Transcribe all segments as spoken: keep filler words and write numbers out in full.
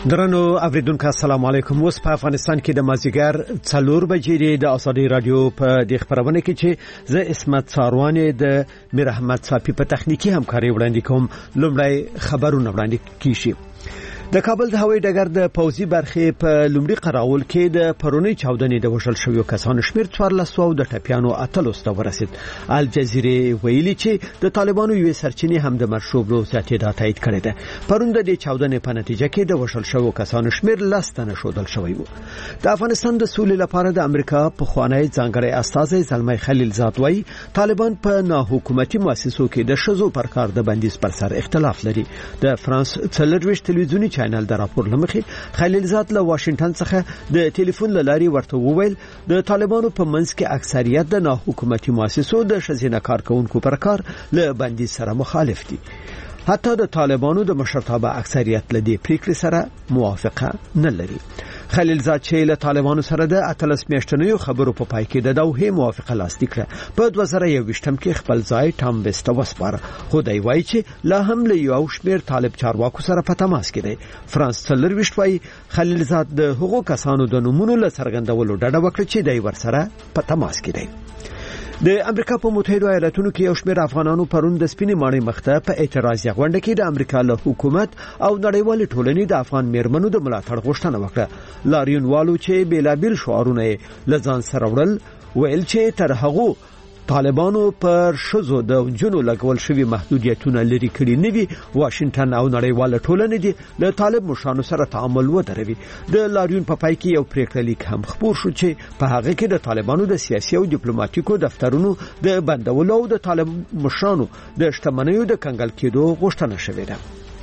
درنو اوریدونکو السلام علیکم. اوس په افغانستان کې د مازیګر څلور بجې د ازادي رادیو په د خبرونه کې چې زه اسمت ساروانې د میر احمد صافي په تخنیکی همکاري وړاندې کوم. لومړی خبرونه وړاندې کیږي. د کابل د هوایي ډګر د پوځي برخې په لومړي قراول کې د پرونی چاودنې د وشل شویو کسانو شمیر څوارلس سوه د ټپیانو اتلس ته ورسید. الجزیره ویلي چې د طالبانو یو سرچینې هم د مرشوبلو زیاتېدا تایید کړې ده. پرون د دې چاودنې په نتیجه کې د وشل شویو کسانو شمیر لس تنه شودل شوی و. د افغانستان د سولې لپاره د امریکا په خوانی ځانګړی استازی زلمی خلیلزاد وایي طالبان په ناحکومتي مؤسسو کې د شذو پر کار د بندیز پر سر اختلاف لري. د فرانس څلرويشت تلویزیونی چینل د راپور لمخې خلیلزاد له واشنگټن څخه د ټلیفون لاري ورته وویل د طالبانو په منځ کې اکثریت د ناحکومتي مؤسسو د شذینه کارکونکو پر کار له بندیز سره مخالف دي. حتی د طالبانو د مشرتابه اکثریت له دې پریکړې سره موافقه نه لري. خلیلزاد چې له طالبانو سره د اتلس میاشتنیو خبرو په پای کې د دوه موافقه لاسلیک کړه په دوه زره یوویشتم کې خپل ځای ټام وست وسپاره. خو دی وایي چې لا هم له یو شمیر طالب چارواکو سره په تماس کې دی. فرانس څلرويشت وایي خلیلزاد د هغو کسانو د نومونو له څرګندولو ډډه وکړه چې دی ورسره په تماس کې دی. د امریکا په متحده ایالاتونو کې یو شمېر افغانانو پرون د سپینې ماڼۍ مخته په اعتراضي غونډه کې د امریکا له حکومت او نړیوال ټولنې د افغان میرمنو د ملاتړ غوښتنه وکړه. لاریون والو چې بیلابیل شعارونه لزان سره وړل ویل چې تر هغه طالبانو پر شذو د جنو لګول شوی محدودیتونه لري کړي نه وي واشنگټن او نړیواله ټولنه دي له طالب مشرانو سره تعامل ودروي. د لاریون په پای کې یو پریکړه لیک هم خپور شو چې په هغه کې د طالبانو د سیاسي او ډیپلوماټیکو دفترونو د بندولو او د طالب مشرانو د شتمنیو د کنګل کېدو غوښتنه شوې ده.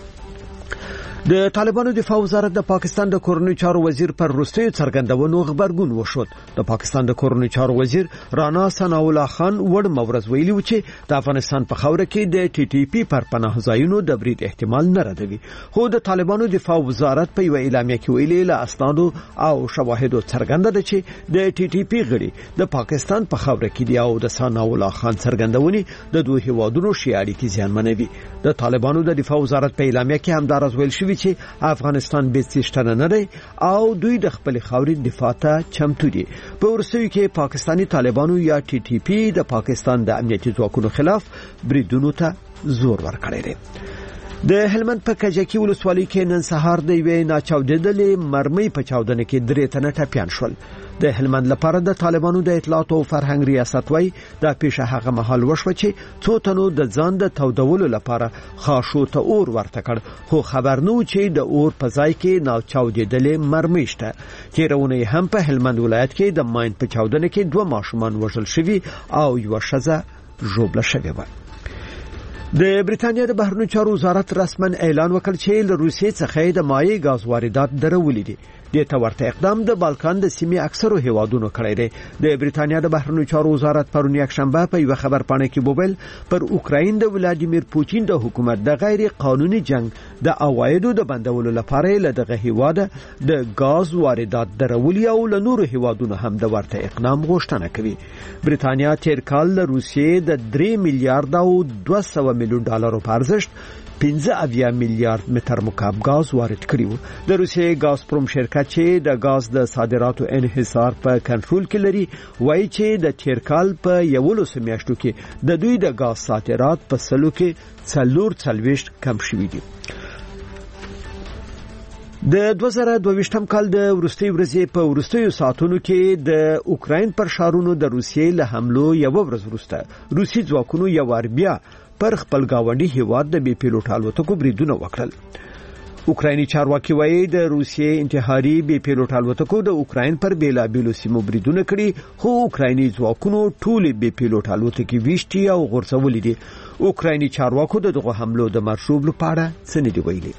د طالبانو دفاع وزارت د پاکستان د کورنۍ چارو وزیر پر روسي څرګندونو خبرګون وشود. د پاکستان د کورنۍ چارو وزیر رانا ثناء الله خان وړ مورز ویلي و چې د افغانستان په خوره کې د ټي ټي پی پر پناه ځایونو د برید احتمال نه ردوي. خو د طالبانو دفاع وزارت په یو اعلامیه کې ویلي له اسنادو او شواهدو څرګنده ده چې د ټي ټي پی غړي د پاکستان په خوره کې دی او د ثناء الله خان څرګندونې د دوه هیوادونو شیاري کې زیانمنوي. د طالبانو د دفاع وزارت په اعلامیه کې هم دا راویل شوی چې افغانستان به څشتنه نه دی او دوی د خپل خاورې دفاع ته چمتو دي. په ورسوي کې پاکستانی طالبانو یا ټي ټي پی د پاکستان د امنیتي ځواکونو خلاف بریدونو ته زور ورکړی دی. د هلمند په کجکی ولسوالۍ کې نن سهار د یوې ناچاودېدلې مرمۍ په چاودنه کې درې تنه ټپیان شول. د هلمند لپاره د طالبانو د اطلاعات او فرهنګ ریاست وای د پیښه هغه مهال وشو چې څو تنو د ځان د تودولو لپاره خاصو ته اور ورته کړ خو خبر نو چې د اور په ځای کې ناچاودېدلې مرمۍ شته. چیرونه هم په هلمند ولایت کې د ماین په چاودنه کې دوه ماشومان وژل شوي او یو ښځه ژوبله شوې و. د بریتانیا د بهرنیو چارو وزارت رسماً اعلان وکړ چې له روسیې څخه د مایع غاز واردات درولې دي. د تورته اقدام د بالکان د سیمې اکثرو هیوادونو کړی دی. د بریتانیا د بهرنیو چارو وزارت پرون یک شنبه په یو خبر پاڼه کې بوبل پر اوکراین د ولادیمیر پوتین د حکومت د غیر قانوني جنگ د اوایدو د بندولو لپاره له دغه هیواد د غاز واردات درولې او له نورو هیوادونو هم د ورته اقدام غوښتنه کوي. بریتانیا تیر کال له روسیې د درې میلیارډ او دوه سوه میلیون ډالرو په ارزښت پنځه اویا میلیارډ متر مکعب غاز وارد کړی و. د روسیې غازپروم شرکت چې د غاز د صادراتو انحصار په کنټرول کې لري وایي چې د تیر کال په یولسو میاشتو کې د دوی د غاز صادرات په سلو کې څلور څلوېښت کم شوي دي. د دوه زره دوه ویشتم کال د ورستي ورځې په ورستیو ساعتونو کې د اوکراین پر شارونو د روسیې له حملو یو ورځ وروسته روسي ځواکونو یو وار بیا پر خپل گاونډي هیواد د بي پیلوټ الوتکو بریدونه وکړل. اوکرایني چارواکي وایي د روسیې انتحاري بي پیلوټ الوتکو د اوکراین پر بیلابیلو سیمو بریدونه کړي خو اوکرایني ځواکونو ټولې بي پیلوټ الوتکې ویشتي او غورځولې دي. اوکرایني چارواکو د دغه حملو د مرشوب لپاره څه نه دی ویلي.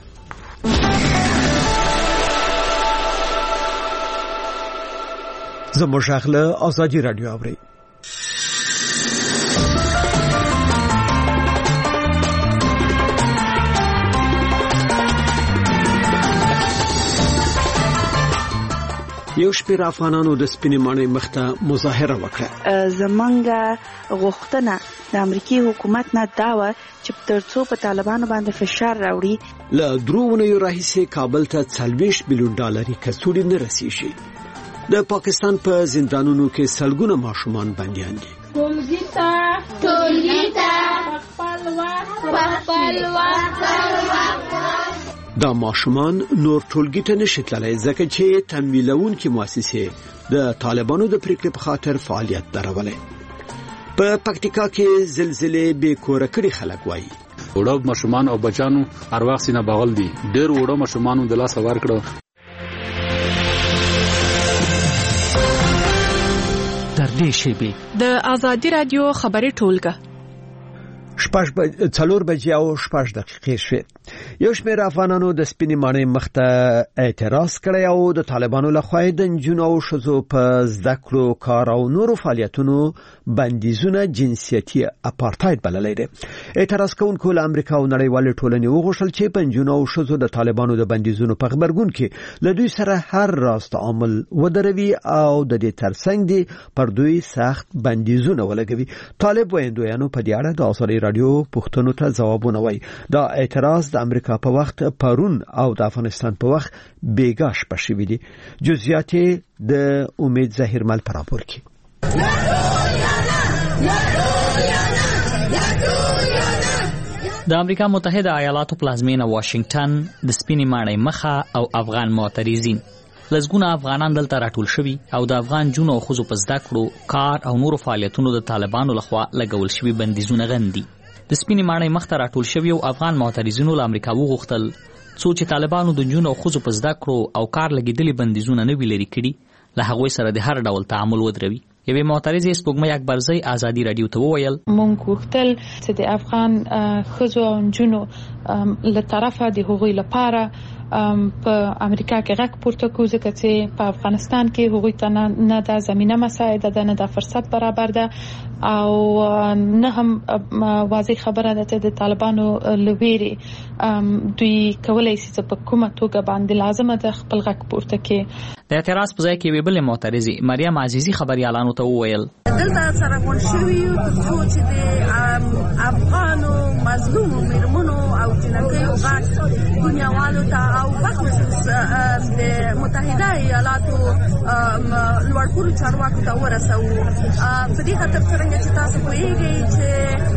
زموږ غږ ازادي رادیو اوري. یو شمېر افغانانو د سپینې ماڼۍ مخته مظاهره وکړه. زمونږ غوښتنه د امریکای حکومت نه دا و چې ترڅو په طالبانو باندې فشار راوړي. له درونو راهیسې کابل ته څلوېښت میلیون ډالري کڅوړې نه رسیږي. د پاکستان په زندانونو کې سلګونه ماشومان بنديان دي. ټولګي ته ټولګي ته خپل وخت خپل وخت دا ماشومان نور ټولګي ته نشي تللی ځکه چې تمویلونکي مؤسسې د طالبانو د پریکړې په خاطر فعالیت درولې. په پکتیکا کې زلزلې به کور کړي خلک وایي. وړو ماشومان او بچانو هر وخت نه بغل دي. ډېر وړو ماشومان د لاس ور کړو. در دې شیبه د ازادي رادیو خبري ټولګه شپږ څلور بجې او شپږ دقیقې شوې. یو شمېر افغانانو د سپینې ماڼۍ مخته اعتراض کړی او د طالبانو لخوا د نجونو او ښځو په زده کړو کار او نورو فعالیتونو بندیزونه جنسیتي اپارټاید بللی دی. اعتراض کوونکو له امریکا او نړیوالې ټولنې وغوښتل چې په نجونو او ښځو د طالبانو د بندیزونو په غبرګون کې له دوی سره هر راز تعامل ودروي او د دې ترڅنګ دي پر دوی سخت بندیزونه ولګوي. طالب ویندویانو په دې اړه د ازادي رادیو پوښتنو ته ځوابونه وایي. دا اعتراض د امریکا په وخت پرون او د افغانستان په وخت بیګا شپه شوي دي. جزئیات د امید ظهیرمل پر راپور کې. د امریکا متحده ایالاتو پلازمینه واشنگټن د سپینې ماڼۍ مخه او افغان معترضین لزګونه افغانان دلته راټول شوي او د افغان جنو او ښځو په زده کړو کار او نورو فعالیتونو د طالبانو لخوا لګول شوي بندیزونه غندي. د سپینې ماڼۍ مخته راټول شوي او افغان معترضینو له امریکا وغوښتل څو چې طالبانو د جنو او ښځو په زده کړو او کار لګیدلي بندیزونه نه وي لري کړي له هغوی سره د هر ډول تعامل ودروي. یوې معترضې سپوږمۍ اکبرزۍ ازادي رادیو ته وویل مونږ غوښتل چې د افغان ښځو او نجونو له طرفه د هغوی لپاره په امریکا کې غږ پورته کوو ځکه چې په افغانستان کې هغوی ته نه د زمینه مساعده ده نه د فرصت برابر ده او نه هم واضح خبره ده چې د طالبانو لویری دوی کولای شي چې په کومه توګه باندې لازمه ده خپل غږ پورته کړي. د اعتراض په ځای کې یوې بلې معترضې مریم عزیزي خبریالانو ته وویل دلته سره غونډ شوي یو ترڅو چې د افغانو مظلومو میرمنو او جنکیو غږ دنیاوالو ته او بخصوص د متحده ایالاتو لوړپوړو چارواکو ته ورسوو. په دې خاطر څرنګه چې تاسو پوهیږئ چې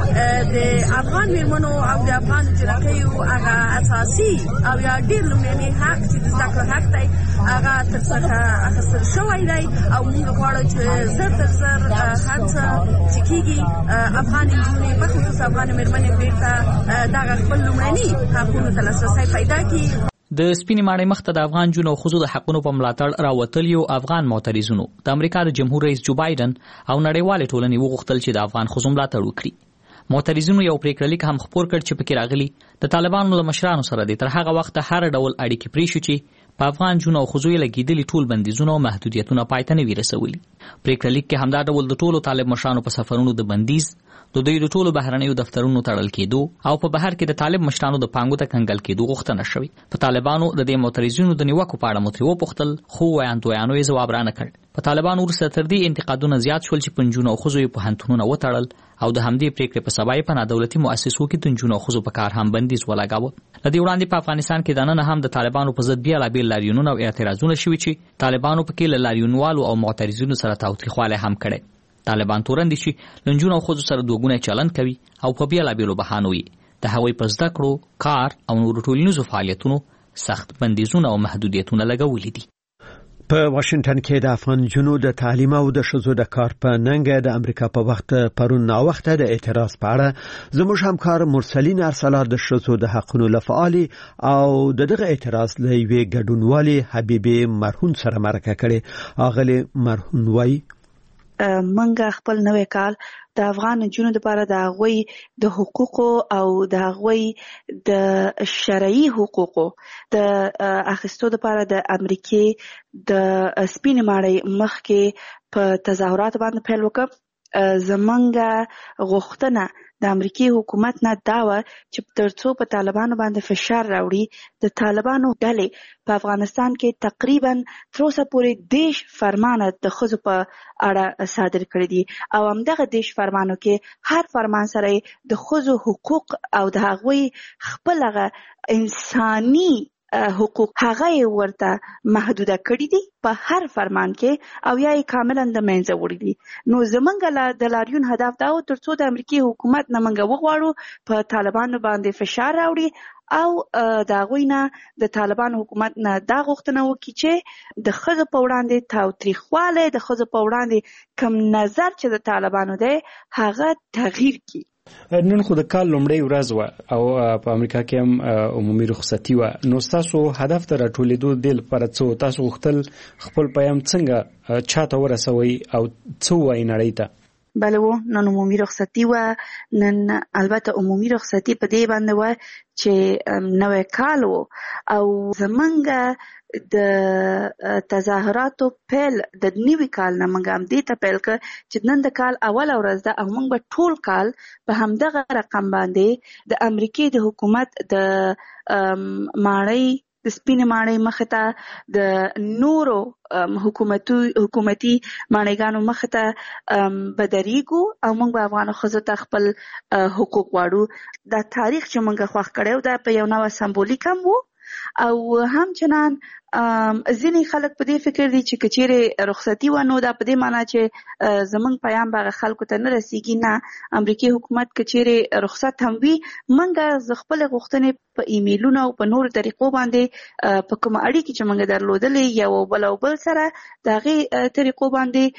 د افغان میرمنو او د افغان جنکیو هغه اساسي او یا ډېر لومړنی حق چې د زده کړو حق دی هغه تر څخه اخیستل شوی دی او موږ غواړو چې زر تر زر هر څه چې کېږي افغان نجونې بخصوص افغان میرمنې بېرته دغه خپل لومړني حقونو ته لاسرسی پیدا کړي. د سپینې ماڼۍ مخته د افغان جنو او ښځو د حقونو په ملاتړ راوتلیو افغان معترضینو د امریکا د جمهور رئیس جو بایدن او نړیوالې ټولنې وغوښتل چې د افغان ښځو ملاتړ وکړي. معترضینو یو پریکړه لیک هم خپور کړ چې پکې راغلي د طالبانو له مشرانو سره د تر هغه وخت هر ډول اړیکې پرې شو چې په افغان جنو او ښځو یې لګېدلي ټول بندیزونه او محدودیتونه پای ته نه وي رسولي. پریکړه لیک کې همدا ډول د ټولو طالب مشرانو په سفرونو د بندیز د دوی د ټولو بهرنیو دفترونو تړل کېدو او په بهر کې د طالب مشرانو د پانګو ته کنګل کېدو غوښتنه شوې. په طالبانو د دې معترضینو د نیوکو په اړه مو ترې وپوښتل خو ویاندویانو یې ځواب رانه کړ. په طالبانو وروسته تر دې انتقادونه زیات شول چې په نجونو او ښځو یې پوهنتونونه وتړل او د همدې پریکړې په سبا یې په نادولتي مؤسسو کې د نجونو او ښځو په کار هم بندیز ولګاوه. له دې وړاندې په افغانستان کې دننه هم د طالبانو په ضد بېلابېل لاریونونه او اعتراضونه شوي چې طالبانو پکې له لاریونوالو او معترضینو سره تاوتریخوالی هم کړی. طالبان تورن دي چې لنجونو او ښځو سره دوګونه چلند کوي او په بېلابېلو بهانو یې د هغوی په زده کړو کار او نورو ټولنیزو فعالیتونو سخت بندیزونه او محدودیتونه لګولي دي. په واشنگټن کې د افغان جنو د تعلیم او د ښځو د کار په ننګه د امریکا په وخت پرون نا وخت د اعتراض په اړه زموږ همکار مرسلین ارسلا د ښځو د حقونو لفعالي او دغه اعتراض له یوې ګډونوالې حبیبه مرهون سره مرکه کړې. اغلی مرهون وایي منګه خپل نوې کال د افغان جنونو لپاره د هغوی د حقوقو او د هغوی د شرعي حقوقو د اخیستو لپاره د امریکای د سپینې ماڼۍ مخ کې په تظاهرات باندې پیل وکړ. زمونږ غوښتنه د امریکای حکومت نه دا و چې ترڅو په طالبانو باندې فشار راوړي د طالبانو ډلې په افغانستان کې تقریبا تر اوسه پورې دیش فرمانه د ښځو په اړه صادر کړی دي او همدغه دیش فرمانو کې هر فرمان سره د ښځو حقوق او د هغوی خپل هغه انساني حقوق هغه ورته محدوده کړی دي په هر فرمان کې او یا یې کاملا د منځه وړي دي. نو زمونږ د لاریون هدف دا و ترڅو د امریکای حکومت نه موږ وغواړو په طالبانو باندې فشار راوړي او د هغوی نه د طالبان حکومت نه دا غوښتنه وکړي چې د ښځو په وړاندې تاوتریخوالی د ښځو په وړاندې کم نظر چې د طالبانو دی هغه تغییر کړي. نن خو د کال لومړی ورځ و او په امریکا کې هم عمومي رخصتي و، نو تاسو هدف ته راټولېدو د لپاره څه تاسو غوښتل خپل پیغام څنګه چاته ورسوي او څه وایي نړۍ ته؟ بله و نن عمومي رخصتي و. نن البته عمومي رخصتي په دې باندې و چې نوی کال و او زمونږ د تظاهراتو پیل د نوي کال نه موږ هم دې ته پیل کړ چې نن د کال اوله ورځ ده او موږ به ټول کال په همدغه رقم باندې د امریکای د حکومت د ماڼۍ د سپینې ماڼۍ مخې ته د نورو حکومتي حکومتي ماڼیګانو مخې ته به درېږو او موږ به افغانو ښځو ته خپل حقوق غواړو. دا تاریخ چې موږ خوښ کړی دا په یو نوع سمبولیک هم وو او همچنان ځینې خلک په دې فکر دي چې کچېرې رخصتي و نو دا په دې معنی چې زمونږ پیام به خلکو ته نه رسیږي. نه، امریکای حکومت کچېرې رخصت هم وي موږ خپل غوښتنې په ایمیلونو او په نورو طریقو باندې په کومه اړیکې چې موږ درلودلې یو بل او بل سره د هغې طریقو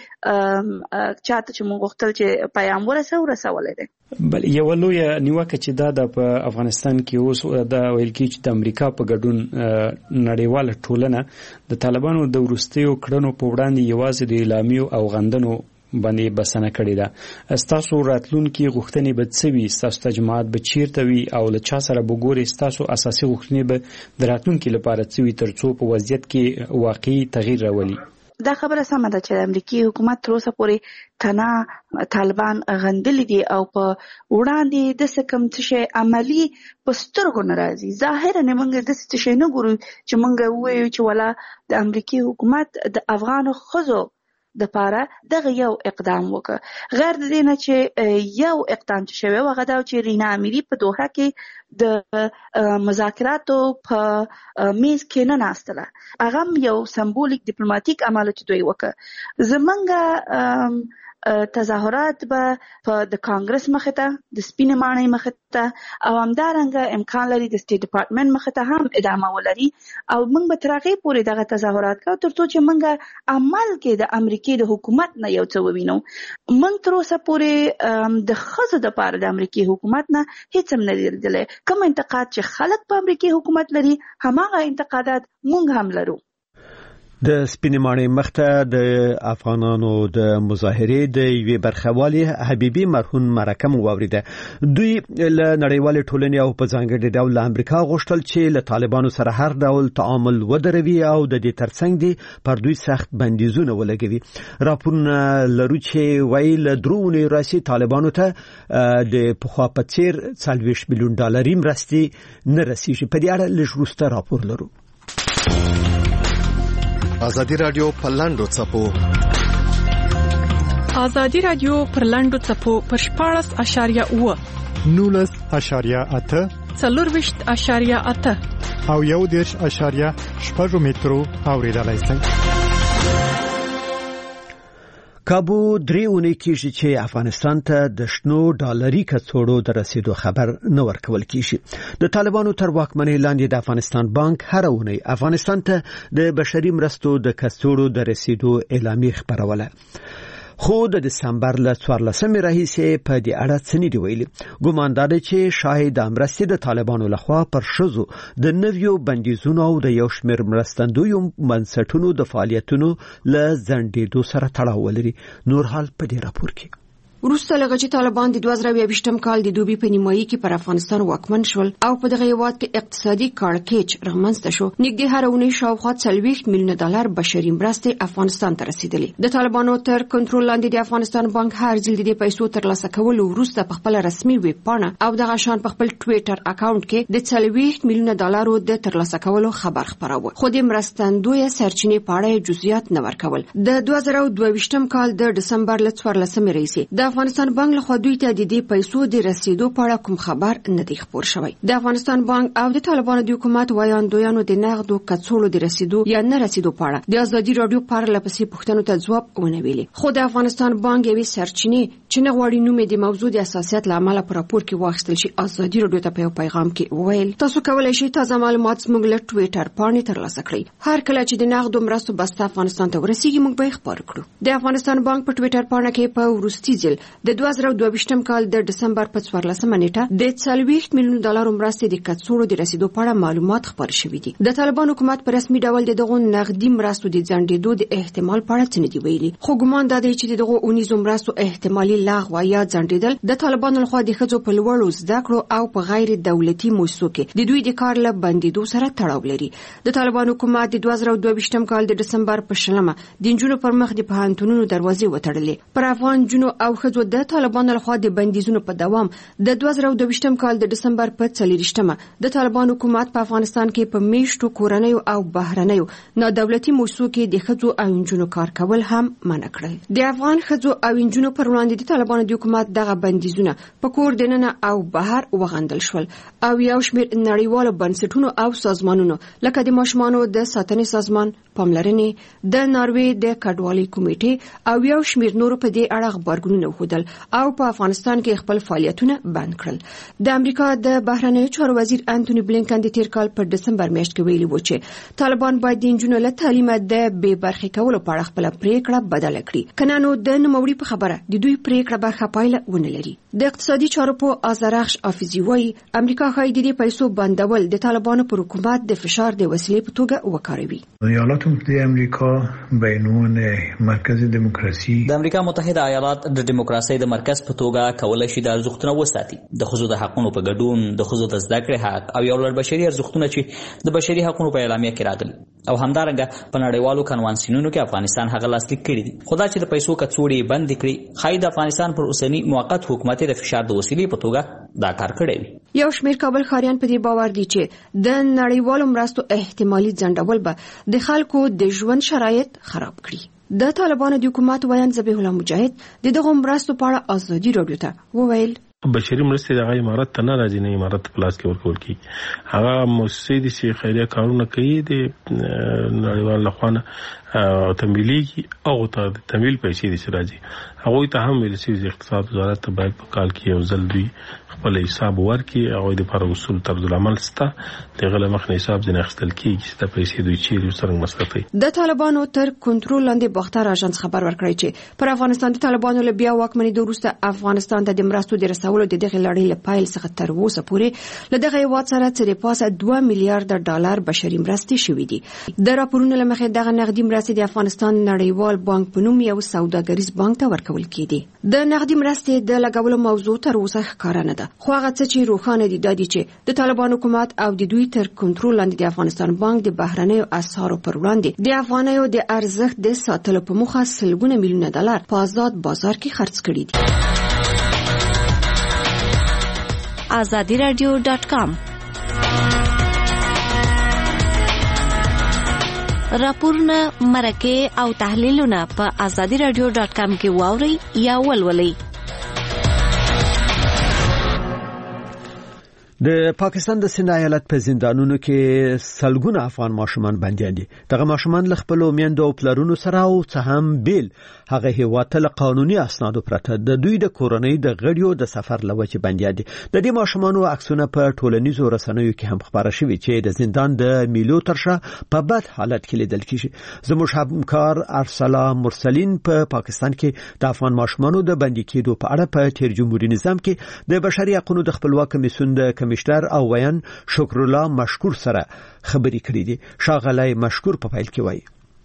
باندې چاته چې موږ غوښتل چې پیام ورسو رسولی دی. بل یو لویه نیوکه چې دا د په افغانستان کې اوس دا ویل کېږي چې د امریکا په ګډون نړیواله ټولنه د طالبانو د وروستیو کړنو په وړاندې یوازې د اعلامیو او غندنو باندې بسنه کړې ده. ستاسو راتلونکي غوښتنې به څه وي؟ ستاسو تجمعات به چیرته وي او له چا سره به ګورئ؟ ستاسو اساسي غوښتنې به د راتلونکي لپاره څه وي ترڅو په وضعیت کې واقعي تغییر راولي؟ دا خبره سمه ده چې د امریکای حکومت تر اوسه پورې تنها طالبان غندلي دي او په وړاندې د څه کوم څه شی عملي په سترګو نه راځي. ظاهرا موږ داسې څه شی نه ګورو چې موږ ووایو چې ولا د امریکای حکومت د افغانو ښځو د پاره دغه یو اقدام وکړ، غیر د دې نه چې یو اقدام چې شوی و هغه دا چې رینا امیری په دوحه کې د مذاکراتو په میز کې نه ناستله، هغه یو سمبولیک ډیپلوماټیک عمل چې دوی وکړ. زمونږ تظاهرات به په د کانګرس مخې ته د سپینې ماڼۍ مخې ته او همدارنګه امکان لري د سټیټ ډپارټمنټ مخې ته هم ادامه ولري او موږ به تر هغې پورې دغه تظاهرات کوو تر څو چې موږ عمل کې د امریکای د حکومت نه یو څه ووینو. موږ تر اوسه پورې د ښځو دپاره د امریکای حکومت نه هیڅ هم نه دي لیدلی. کوم انتقاد چې خلک په امریکای حکومت لري هماغه انتقادات موږ هم لرو. د سپینې ماڼۍ مخته د افغانانو د مظاهرې د یوې برخوالي حبیبي مرهون مرکه مو واوریده. دوی له نړیوالې ټولنې او په ځانګړي ډول له امریکا غوښتل چې له طالبانو سره هر ډول تعامل ودروي او د دې ترڅنګ دي پر دوی سخت بندیزونه ولګوي. راپورونه لرو چې وایي له درو اونیو راهیسې طالبانو ته د پخوا په څیر څلوېښت میلیون ډالري مرستې نه رسیږي. په دې اړه لږ وروسته راپور لرو. ازادي رادیو په لاندو څپو ازادي رادیو پر لاندو څپو پر شپاړس اشاریه اوه نولس اشاریه اته څلورویشت اشاریه اته او یو دېرش اشاریه شپږ مترو اوریدلای شئ. کابو درې اونۍ کېږي چې افغانستان ته د شنو ډالري کڅوړو د رسیدو خبر نه ورکول کېږي. د طالبانو تر واکمنۍ لاندې د افغانستان بانک هر اونۍ افغانستان ته د بشري مرستو د کڅوړو د رسیدو اعلامیه خبروله. خو د دسمبر له څوارلسمې راهیسې په دې اړه څه نه دی ویلي. ګومان دا دی چې شاید د مرستې د طالبانو لخوا پر ښځو د نویو بندیزونو او د یو شمېر مرستندویو بنسټونو د فعالیتونو له ځنډېدو سره تړاو ولري. نور حال په دې راپور کې. وروسته لږ چې طالبان د دوه زره یوویشتم کال د دوبي په نیمایي کې پر افغانستان واکمن شول او په دغه هیواد کې اقتصادي کړکېچ رغمنځته شو، نږدې هر اونۍ شاوخوا څلوېښت میلیونه ډالر بشري مرستې افغانستان ته رسیدلې. د طالبانو تر کنټرول لاندې د افغانستان بانک هر ځل د دې پیسو ترلاسه کولو وروسته په خپل رسمي ویب پاڼه او دغه شان په خپل ټویټر اکاونټ کې د څلوېښت میلیونه ډالرو د ترلاسه کولو خبر خپراوه، خو د مرستندوی سرچینې په اړه جزئیات نه ورکول. د دوه زره دوه ویشتم کال د ډسمبر ل څوارلسمې راهیسې د افغانستان بانک له خوا دوی ته د دې پیسو د رسیدو په اړه کوم خبر نه دی خپور شوی. د افغانستان بانک او د طالبانو د حکومت وایاندویانو د نغدو کڅوړو د رسیدو یا نه رسیدو په اړه د ازادي رادیو پر لپسې پوښتنو ته ځواب ونه ویلي، خو د افغانستان بانک یوې سرچینې چې نه غواړي نوم د موضوع د اساسیت له امله په راپور کې واخیستل شي ازادي رادیو ته په یو پیغام کې وویل تاسو کولی شئ تازه معلومات زموږ له ټویټر پاڼې ترلاسه کړئ. هر کله چې د نغدو مرستو بسته افغانستان ته ورسیږي موږ به یې خپاره کړو. د افغانستان بانک په ټویټر پاڼه کې په وروستي ځل د دوه زره دوه ویشتم کال د ډسمبر په څوارلسمه نیټه د څلوېښت میلیونو ډالرو مرستې د کڅوړو د رسیدو په اړه معلومات خپاره شوي دي. د طالبان حکومت په رسمي ډول د دغو نغدي مرستو د ځنډېدو د احتمال په اړه څه نه دي ویلي، خو ګمان دا دی چې د دغو اونیزو مرستو احتمالي لغوه یا ځنډېدل د طالبانو لخوا د ښځو په لوړو زده کړو او په غیر دولتي مؤسسو کې د دوی د کار له بندېدو سره تړاو لري. د طالبان حکومت د دوه زره دوه ویشتم کال د ډسمبر په شلمه د نجونو پر مخ د پوهنتونونو دروازې وتړلې. پر افغان نجونو او ښځو د طالبانو لخوا د بندیزونو په دوام د دوه زره دوه ویشتم کال د ډسمبر په څلېرویشتمه د طالبان حکومت په افغانستان کې په میشتو کورنیو او بهرنیو نادولتي مؤسسو کې د ښځو او نجونو کار کول هم منع کړل. د افغان ښځو او نجونو پر وړاندې د طالبانو د حکومت دغه بندیزونه په کور دننه او بهر وغندل شول او یو شمېر نړیوالو بنسټونو او سازمانونو لکه د ماشومانو د ساتنې سازمان، پاملرنې، د ناروې د کډوالۍ کمیټې او یو شمېر نورو په دې اړه غبرګونونه وښودل او په افغانستان کې خپل فعالیتونه بند کړل. د امریکا د بهرنیو چارو وزیر انټونی بلینکن د تیر کال په ډسمبر میاشت کې ویلي و چې طالبان باید د نجونو له تعلیمه د بې برخې کولو په اړه خپله پریکړه بدله کړي، کنه نو د نوموړي په خبره د دوی پریکړه به ښه پایله ونه لري. د اقتصادي چارو په آزرخش حافظي وایي امریکا ښایي د دې پیسو بندول د طالبانو پر حکومت د فشار د وسیلې په توګه وکاروي. ایالات متحده امریکا به عنوان مرکز دموکراسي د امریکا متحده ایالات د دیموکراسۍ د مرکز په توګه کولای شي د ارزښتونو وساتي، د ښځو د حقونو په ګډون، د ښځو د زده کړې حق او یو لړ بشري ارزښتونه چې د بشري حقونو په اعلامیه کې راغلي او همدارنګه په نړیوالو کنوانسیونونو کې افغانستان هغه لاسلیک کړي دي. خو دا چې د پیسو کڅوړې بند کړي ښایي د افغانستان پر اوسني موقت حکومت د فشار د وسیلې په توګه دا کار کړی وي. یو شمېر کابل ښاریان په دې باور دي چې د نړیوالو مرستو احتمالي ځنډول به د خلکو د ژوند شرایط خراب کړي. د طالبانو د حکومت ویان ذبیح الله مجاهد د دغو مرستو په اړه ازادي رادیو ته وویل بشري مرستې د امارات ته نه راځي، نه امارات په لاس کې ورکول کی. هغه مؤسسې دي چې خیریه کارونه کوي د نړیوال لخوا او تمویلي او ته تمویل پیسې دي چې راځي. هغه ته هم ویل چې د اقتصاد وزارت ته باید په کال کې یو ځل دوی خپل حساب ورکړي. هغه د لپاره اصول طرز العمل سته، دغه له مخې حساب ځنه اخیستل کیږي چې د پیسې دوی چیرې څنګه مصرفوي. د طالبانو تر کنټرول لاندې باختر اژانس خبر ورکړی چې پر افغانستان د طالبانو له بیا واکمنېدو وروسته افغانستان ته د مرستو د رسولو د دغه لړۍ له پیل څخه تر اوسه پورې له دغه هیواد سره څه د پاسه دوه میلیارډ ډالر بشري مرستې شوې دي. د راپورونو له مخې دغه نغدي مرستې د افغانستان نړیوال بانک په نوم یو سوداګریز بانک ته ورکول کېدي. د نغدي مرستې د لګولو موضوع تر اوسه ښکاره نه ده، خو هغه څه چې روښانه دي دا دي چې د طالبان حکومت او د دوی تر کنټرول لاندې د افغانستان بانک د بهرنیو اسعارو پر وړاندې د افغانیو د ارزښت د ساتلو په موخه سلګونه میلیونه ډالر په آزاد بازار کې خرڅ کړي دي. آزادی رادیو ډاٹ کام راپورونه، مرکه او تحلیلونه په آزادی رادیو ډاٹ کام کې واورئ یا ولولئ. د پاکستان د سند ایالت په زندانونو کې سلګونه افغان ماشومان بنديان دي. دغه ماشومان له خپل میندو او پلرونو سره او څه هم بیل هغه هیواد ته قانوني اسناد پرته د دوی د کورنۍ د غړیو د سفر لوجه بنديان دي. د دې ماشومانو عکسونه په ټولنیزو رسنیو کې هم خبره شوې چې د زندان د میلو ترشا په بد حالت کې لیدل کیږي. زموږ همکار ارسلا مرسلین په پا پاکستان کې د افغان ماشومانو د بندي کېدو په اړه په تیر جمهوریت نظام کې د بشري حقوقو د خپلواک کمیسیون د کمشنر او ویان شکر الله مشکور سره خبرې کړې دي. شاغلای مشکور په فایل کې وایي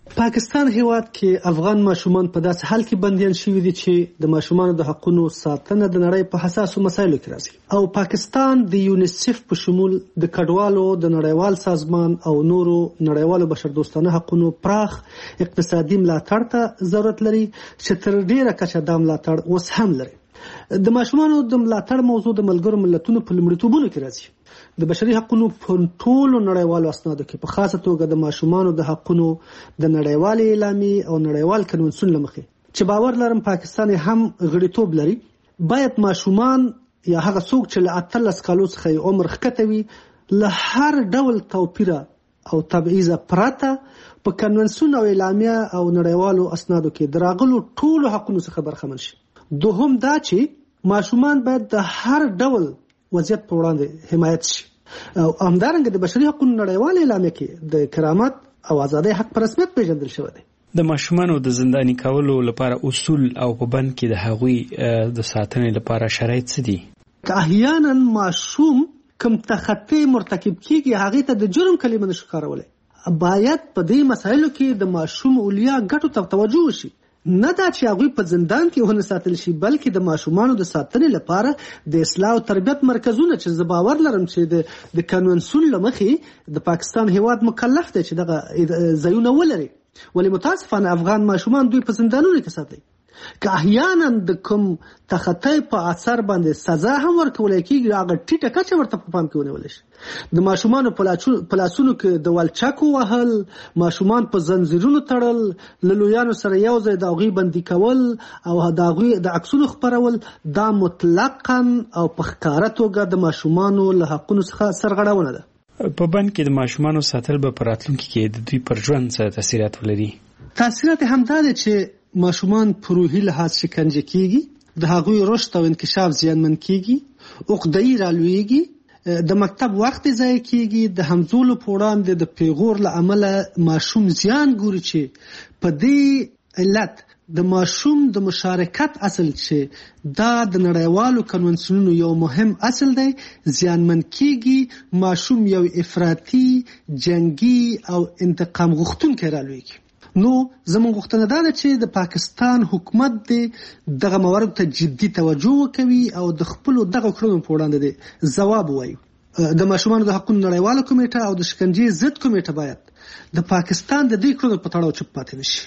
پاکستان هیواد کې افغان ماشومان په داسې حال کې بندیان شوي دي چې د ماشومانو د حقونو ساتنه د نړۍ په حساسو مسایلو کې راځي او پاکستان د یونیسف په شمول د کډوالو د نړیوال سازمان او نورو نړیوالو بشردوستانه حقونو پراخ اقتصادي ملاتړ ته ضرورت لري چې تر ډیره کچه دا ملاتړ اوس هم لري. د ماشومانو د ملاتړ موضوع د ملګرو ملتونو په لومړیتوبونو کې راځي. د بشري حقوقو په ټولو نړیوالو اسنادو کې په خاصه توګه د ماشومانو د حقوقو د نړیوال اعلامیې او نړیوال کنونسیون لمخې چې باور لرم پاکستان هم غړیتوب لري باید ماشومان یا هغه څوک چې له اتلس کالو څخه عمر ښکته وي له هر ډول توپیر او تبعیض پرته په کنونسیون او اعلامیه او نړیوالو اسنادو کې دراغلو ټولو حقوقو څخه برخمن شي. دوهم دا چې ماشومان باید د هر ډول وضعیت په وړاندې حمایت شي او همدارنګه د بشري حقوقو نړیوال اعلامیه کې د کرامت او ازادۍ حق په رسمیت پیژندل شوی دی. د ماشومانو د زنداني کولو لپاره اصول او په بند کې د هغوی د ساتنې لپاره شرایط څه دي؟ که احیانا ماشوم کوم تخطی مرتکب کیږي هغه ته د جرم کلمه نشو کارولی باید په دې مسایلو کې د ماشوم اولیا ګټو ته توجه وشي. نه دا چې هغوی په زندان کې ونه ساتل شي بلکې د ماشومانو د ساتنې لپاره د اصلاح او تربیت مرکزونه چې زه باور لرم چې د د کنونسیون له مخې د پاکستان هیواد مکلف دی چې دغه ځایونه ولري ولې متاسفانه افغان ماشومان دوی په زندانونو کې ساتي. که احیانا د کوم تخطی په اثر باندې سزا هم ورکول کېږي هغه ټیټه کچه ورته په پام کې ونیول شي. د ماشومانو په لاسونو کې د والچکو وهل ماشومان په زنځیرونو تړل له لویانو سره یو ځای د هغوی بندي کول او د هغوی د عکسونو خپرول دا مطلقا او په ښکاره توګه د ماشومانو له حقونو څخه سرغړونه ده. په بند کې د ماشومانو ساتل به په راتلونکي کې د دوی پر ژوند څه تاثیرات ولري؟ تاثیرات همدا دي چې ماشومان په روحي لحاظ شکنجه کیږي د هغوی رشد او انکشاف زیانمن کیږي عقده‌ای رالویږي د مکتب وخت ضایع کیږي د همزولو په وړاندې د پیغور له امله ماشوم زیان ګوري چې په دې علت د ماشوم د مشارکت اصل چې دا د نړیوالو کنونسیونونو یو مهم اصل دی زیانمن کیږي ماشوم یو افراطي جنگي او انتقام غوښتونکی رالویږي. نو زموږ غوښتنه دا ده چې د پاکستان حکومت دې دغه موارد ته جدي توجه وکوي او د خپلو دغه کړنو په وړاندې دې ځواب ووایي. د ماشومانو د حقوقو نړیواله کمیټه او د شکنجې ضد کمیټه باید د پاکستان د دې کړنو په تړاو چوپ پاتې نشي.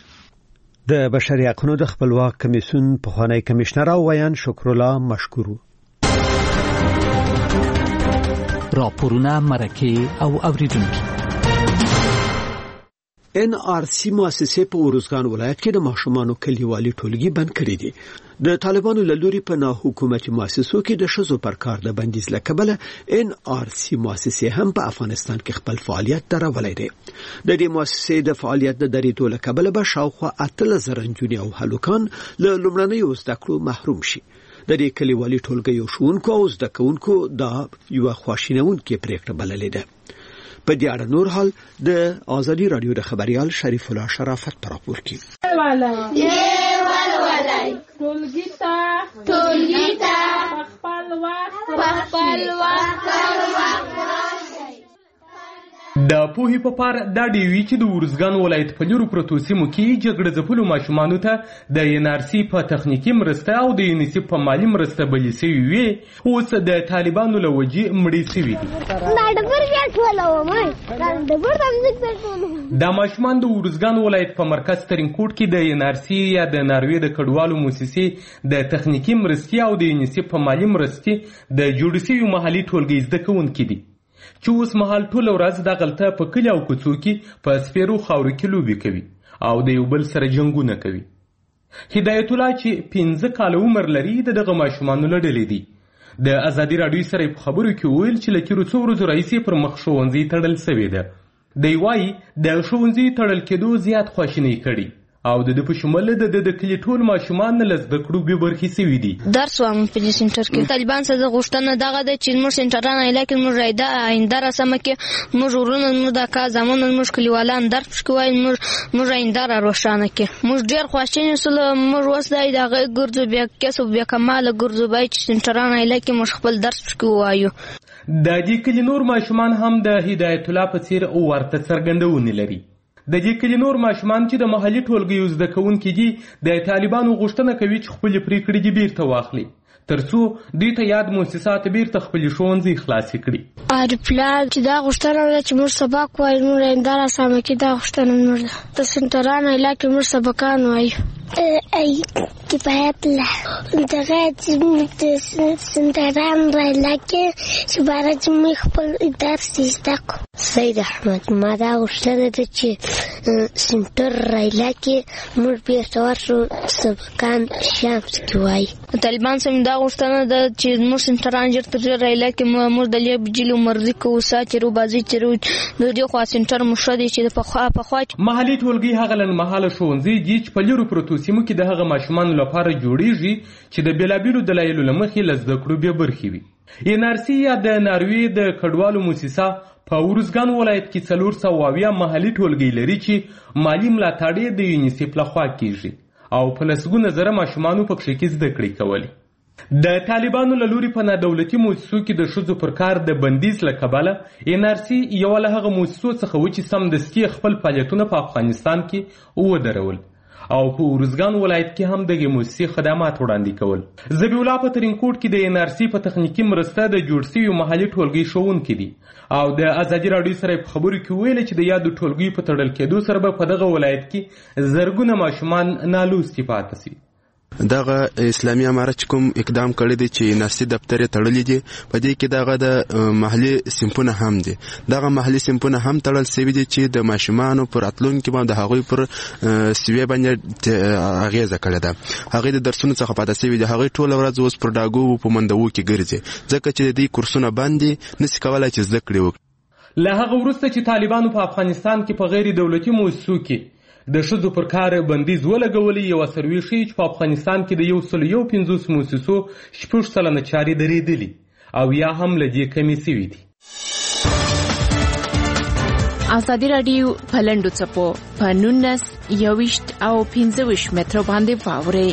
د بشري حقوقو د خپلواک کمیسیون پخوانی کمشنر او ویان شکرالله مشکورو. راپورونه مرکه او اوریدونکو ان آر سی مؤسسه په ورزګان ولایت کې د ماشومانو کلیوالي ټولګي بند کړی دي. د طالبانو له لوري په نه حکومتي مؤسسو کې د شذو پر کار د بندیز لکبله ان آر سی مؤسسه هم په افغانستان کې خپل فعالیت درولای دی. د دې مؤسسې د فعالیت د درېدو لکبله به شاوخوا اتلس زره نجونې او هلکان له لومړنیو زده کړو محروم شي. د دې کلیوالي ټولګي شوونکو او زده کوونکو دا یو خواشینونکې پریکړه بللې ده. په دې اړه نور حال د آزادی رادیو د خبريال شریف الله شرافت پر راپور کی. د پوهې په پار دا ډیوي چې د ورزګان ولایت په لیرو پروتو سیمو کې جګړه ځپلو ماشومانو ته د ان آر سی په تخنیکی مرسته او د یونیسف په مالی مرسته بلې سوي وي اوس د طالبانو له وجې مړې سوي دي. دا ماشومان د ورزګان ولایت په مرکز ترینکوټ کې د ان آر سی یا د ناروې د کډوالو موسسې د تخنیکی مرستې او د یونیسف په مالی مرستې د جوړ شوي محلي ټولګي زده کوونکي دي چې اوس مهال ټوله ورځ د غلطه په کلي او کوڅو کې په سپیرو خاورو کې لوبې کوي او د یو بل سره جنګونه کوي. هدایت الله چې پنځه کاله عمر لري د دغه ماشومانو له ډلې دی. د ازادي راډیو سره په خبرو کې ویل چې له تېرو څو ورځو راهیسې پر مخ ښوونځي تړل سوی ده. دی وایي د ښوونځي تړل کېدو زیات خواشیني کړي او د په شمول د د کلی ټول ماشومان له زده کړو به برخې سوي دي. درس وایم په دې سنټر کې. طالبان څخه غوښتنه دغه ده چې موږ سنټرانه علاقې موږ رايده آینده رسمه کې موږ ورونه موږ د کا زمون موږ کلیوالان درس کوي موږ موږ آینده را روښانه کې موږ ډیر خوشاله سول موږ وسدای دغه ګرځو بیا کسب بیا کمال ګرځو بای چې سنټرانه علاقې موږ خپل درس کوو. د دې کلی نور ماشومان هم د هدایت الله په څیر ورته څرګندونه لري. د دې کلي نور ماشومان چې د محلي ټولګیو زده کوونکي دي د طالبانو غوښتنه کوي چې خپلې پرېکړې دې بیرته واخلي ترڅو دوی ته یاد مؤسسات بیرته خپلې ښوونځي خلاصې کړي. آرپلان چې دا غوښتنه ده چې موږ سبق وایو نور امدار اسامه کې دا غوښتنه موږ ده د سنټرانو علاقې موږ سبقان وایو. ای کفایت الله دغه چې د سنټرانو علاقې چې باره چې موږ خپل درس زده کړو. سید احمد ما دا غوښتنه ده چې سنټر علاقې موږ بیرته ورشو سبقان شامس کې وایو. طالبان سم دا غوښتنه ده چې موږ سنټران ژر تر ژره علاقې موږ د لیب جیلو مرضي کوو ساتیرو بازي چیرو د دې خوا سنټر مشر دی چې د پخوا پخوا محلي ټولګي هغه لنډمهاله ښوونځي دي چې په لیرو پرتو سیمو کې د هغه ماشومانو لپاره جوړیږي چې د بېلابېلو دلایلو له مخې له زده کړو بې برخې وي. ان آر سي یا د ناروې د کډوالو موسسه په ارزګان ولایت کې څلور سوه اویا محلي ټولګي لري چې مالي ملاتړ یې د یونیسف لخوا کیږي او په لسګونه زره ماشومانو پکښې کې زده کړې کولې. د طالبانو له لوري په نادولتي موسسو کې د ښځو پر کار د بندیز له کبله ان آر سي یوه له هغه موسسو څخه و چې سمدستي خپل فعالیتونه په افغانستان کې ودرول او په ارزګان ولایت کې هم دغه موسسې خدمات وړاندې کول. ذبیح الله په ترینکوټ کې د ان آر سي په تخنیکي مرسته د جوړ شوي محلي ټولګي ښوونکي دي او د ازادي راډیو سره په خبرو کې ویل چې د یادو ټولګیو په تړل کېدو سره به په دغه ولایت کې زرګونه ماشومان نالوستي پاتې شي. دغه اسلامي امارت کوم اقدام کړی دی چې نرسي دفتر تړلې دي په دې کې دغه د محلي سمپونه هم دي دغه محلي سمپونه هم تړل شوي دي چې د ماشومانو پر راتلونکي باندې د هغوی پر سویې باندې اغیزه کړې ده. هغوی د درسونو څخه پاتې شوي دي هغوی ټوله ورځ اوس پر ډاګو په مندوو کې ګرځي ځکه چې د دې کورسونه بند دي نشي کولی چې زده کړې وکړي. له هغه وروسته چې طالبانو په افغانستان کې په غیر دولتي موسسو کې د ښځو پر کار بندیز ولګولي یوه سروې ښیي چې په افغانستان کې د یو سل یو پنځوس موسسو شپږ سلنه چارې درېدلي او یا هم له دې کمې شوي دي. ازادي راډیو په لنډو څپو په نولس یوویشت او پنځه ویشت مترو باندې واورئ.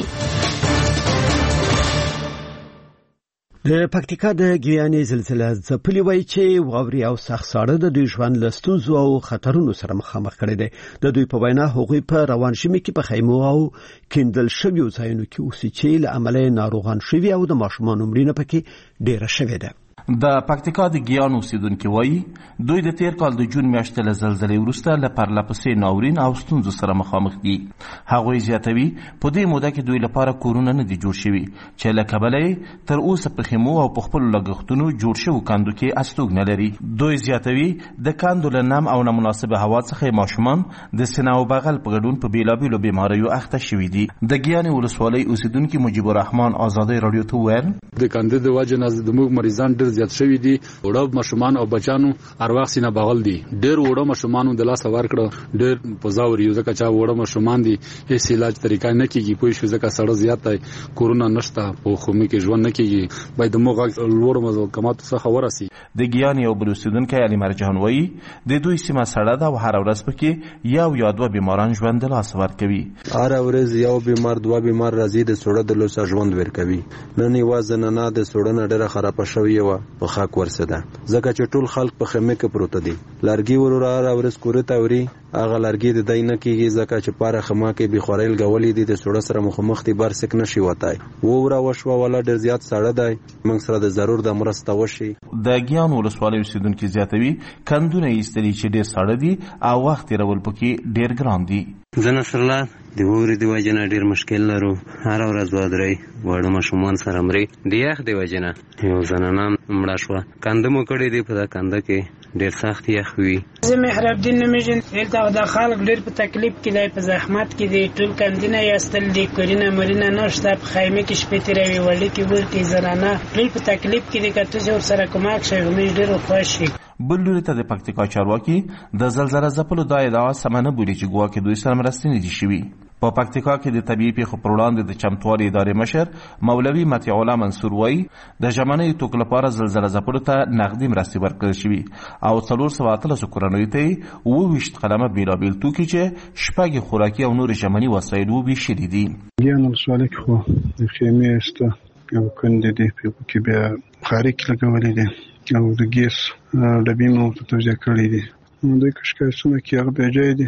د پکتیکا د ګیانې زلزلې ځپلې وایي چې واوري او سخت ساړه د دوی ژوند له ستونزو او خطرونو سره مخامخ کړي دي. د دوی په وینا هغوی په روان ژمي کې په خیمو او کیندل شویو ځایونو کې اوسي چې له امله ناروغان شوي او د ماشومانو مړینه پکې ډیره شوې ده. د پکتیکا د ګیان اوسیدونکو وایي دوی د تیر کال د جون میاشتې له زلزلې وروسته له پرلپسې ناورین او ستونزو سره مخامخ دي. هغوی زیاتوي په دې موده کې دوی لپاره کورونه نه دي جوړ شوي چې له کبله تر اوسه په خیمو او په خپلو لګښتونو جوړ شوو کندو کې استوګ نه لري. دوی زیاتوي د کندو له نم او نامناسبه هوا څخه ماشومان د سینه او بغل په ګډون په بیلابیلو بیماریو اخته شوي دي. د ګیانې ولسوالۍ اوسیدونکي مجیب الرحمن ازادي راډیو ته وویل د کندې د وجې نه زموږ مریضان ډېر زیات شوي دي. وړه ماشومان او بچانو ارواح سینه بغل دي. ډېر وړه ماشومانو د لاس ورکړه ډېر پزاوري ځکه چې وړه ماشومان دي هیڅ علاج طریقه نه کیږي پوه شو ځکه سړی زیات دی کورونا نشته په خومي کې ژوند نه کیږي باید موږ لوړ محکماتو څخه ورسي. د ګیان یو بل اوسیدونکی علي مرجان وایي د دوی سیمه سړه ده او هر ورځ پکې یو یا دوه بیماران ژوند د لاس ورکوي. هر ورځ یو بیمار دوه بیمار راځي د سړه د لوسه ژوند ورکوي. نن یوازې نه د سړه نه ډېره خراب شوی و په خاک ورسده ځکه چې ټول خلک په خیمه کې پروت دي. لرګي ورور هر ورځ کورته اوري هغه لرګي د دای نه کیږي ځکه چې پاره خما کې به خورایل غولې دي د سړه سره مخمخ دي بار سک نشي وتاي ووره وشو ولا ډیر زیات سړه دی موږ سره د ضرور د مرسته وشي. د ګیان ولسوالۍ اوسیدونکو زیاتوي کندونه ایستلي چې ډیر سړه دي او وخت رول پکې ډیر ګران دي. زه نصر الله د ووري د وجنه ډیر مشکل لرو هر ورځ وادري وړو ماشومان سره مري د یخ د وجنه یو زنانه مړه شو کنده مو کړی دی په کنده کې ډیر سخت یخ وی. زه محراب الدین نمیجن دلته د خلک ډیر په تکلیف کې دی په زحمت کې دی ټول کندینه یاستل دی کورینه مرینا نشته په خیمه کې شپې تیروي وړي کې ورته زنانه ټول په تکلیف کې دی کته زور سره کومک شي مې ډیر خوشي. بل لوري ته د پکتیکا چارواکي د زلزلې ځپلو د ادعا سمنه بولي چې ګواکې دوی سره مرستې نه دي شوي. په پکتیکا کې د طبيعي پیښو پر وړاندې د چمتوالي ادارې مشر مولوي مطیع الله منصور وایي د ژمنې توکو لپاره زلزلې ځپلو ته نغدي مرستې ورکړل شوي او څلور سوه اتلس کورنیو ته اووه ویشت قلمه بېلابېل توکي چې شپږ خوراکي او نور ژمني وسایل وویشلي دي. ګیان ولسوالۍ کې خو د خیمې سته او کندې دي په کې بیا خارق لګولې دي او د ګیس ډبې مو ته توزیع کړې دي. نو دوی که شکایتونه کوي هغه بیا جای دي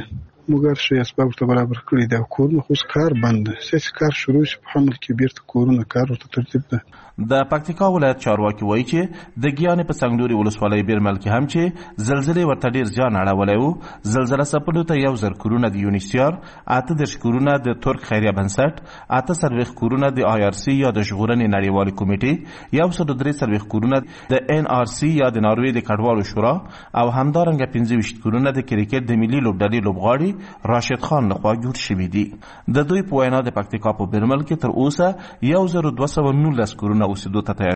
موږ شي اسباب ته برابر کړی دا کورونه خو کار بند سیس کار شروع شي په حمل کې بیرته کورونه کار ورته ترتیب ده. د پکتیکا ولایت چارواکي وایي چې د ګیانې په څنګلوري ولسوالۍ بیرمل کې هم چې زلزلې ورته ډیر زیان اړولی و. زلزله څپلو ته یو زر کورونه د یونیسیار، اته دېرش کورونه د ترک خیریه بنسټ، اته څلوېښت کورونه د آی آر سی یا د ژغورنې نړیوالې کمیټې، یو سل درې څلوېښت کورونه د ان آر سی یا د ناروې د کډوالو شورا او همدارنګه پنځه ویشت کورونه د کرکټ د ملي لوبډلې لوبغاړي راشد خان لخوا جوړ شوي دي. د دوی په وینا د پکتیکا په بیرمل کې تر اوسه یو زر دوه سوه نولس کورونه اوسېدو ته تیار